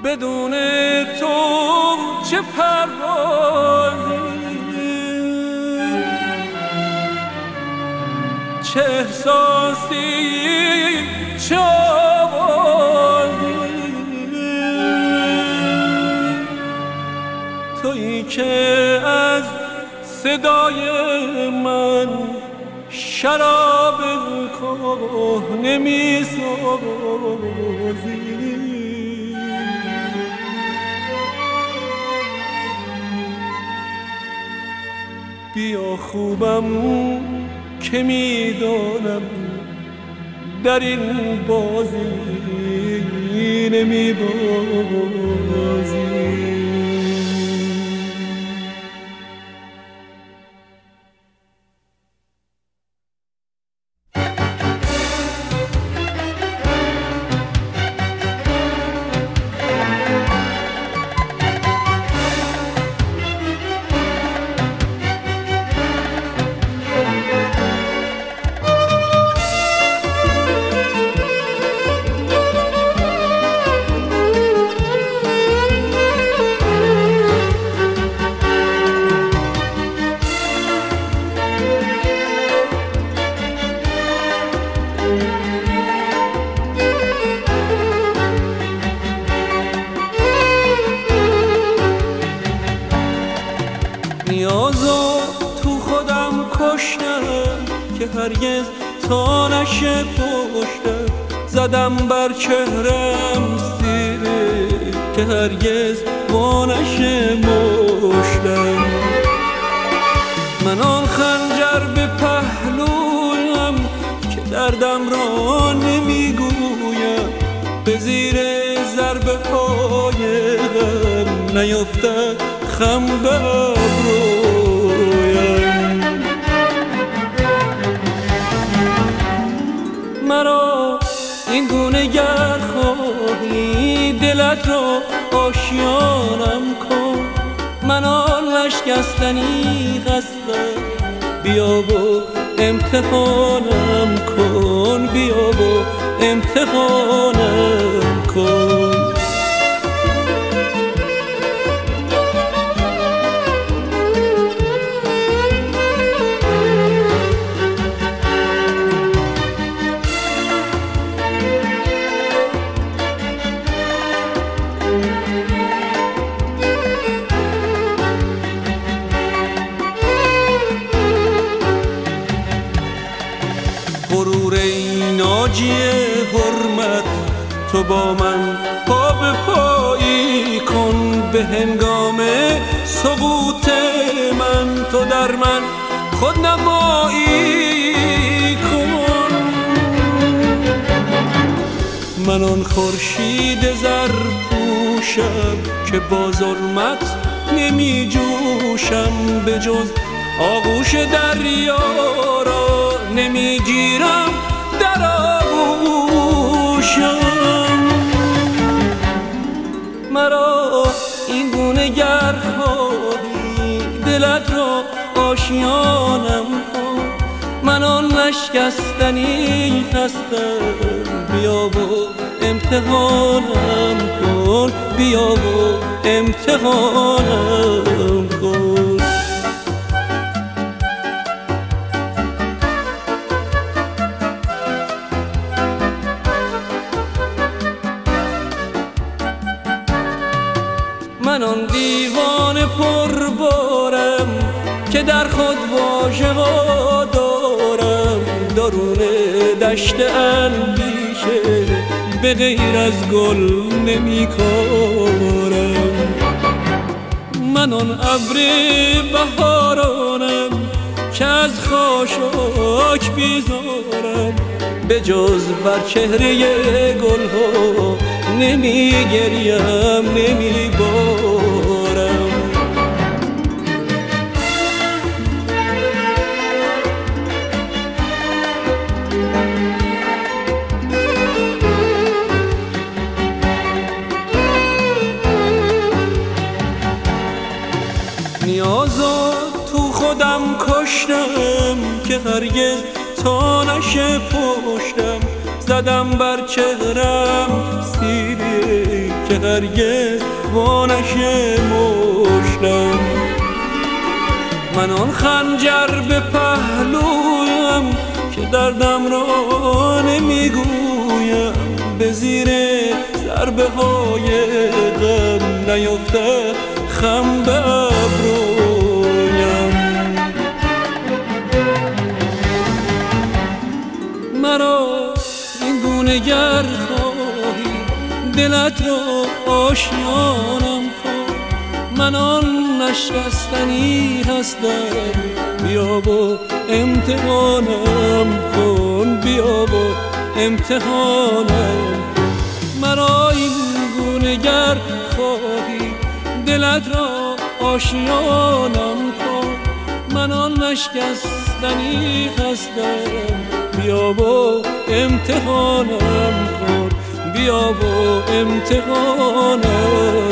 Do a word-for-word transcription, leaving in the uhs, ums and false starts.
بدون تو چه پروازی، چه احساسی، چه آوازی، تویی که از صدای من شراب کهنه می‌سازی. بیا خوبم که میدانم در این بازی نمیبازی. نیازو تو خودم کشتم که هرگز تا نشه پشتم، زدم بر چهرم سیره که هرگز وا نشه مشتم. من آن خنجر به پهلویم که دردم را نمیگویم، به زیر ضربه های غم نیفتد خم به ابرویم. مرا این گونه گر خواهی دلت را آشیانم کن، من آن نشکستنی هستم، بیا و امتحانم کن، بیا و امتحانم کن. غرور ای ناجی حرمت، تو با من پا به پایی کن، به هنگام سقوط من تو در من خودنمایی کن. من آن خورشید زرپوشم که با ظلمت نمی جوشم، به جز آغوش دریا را نمی گیرم در آغوشم. مرا این گونه گر خواهی دلت را آشیانم کن، من آن نشکستنی هستم، بیا و امتحانم کن، بیا و امتحانم کن. من آن دیوان پربارم که در خود واژه ها دارم، درون دشت اندیشه به غیر از گل نمی کارم. من آن ابر بهارانم که از خاشاک بیزارم، به جز بر چهره گل ها نمی گریم نمی بارم. نیازو تو خودم کشتم که هرگز تا نشه پشتم، زدم بر چهرم سیلی که هرگز وانشه مشتم. من آن خنجر به پهلویم که دردم را نمیگویم، به زیر ضربه های غم نیفتد خم به ابرویم. مرا این گونه گر خواهی دلت را آشیانم کن، من آن نشکستنی هستم، بیا و امتحانم کن، بیا و امتحانم. مرا این گونه گر خواهی دلت را آشیانم کن، من آن نشکستنی هستم، بیا و امتحانم کن، بیا و امتحانم.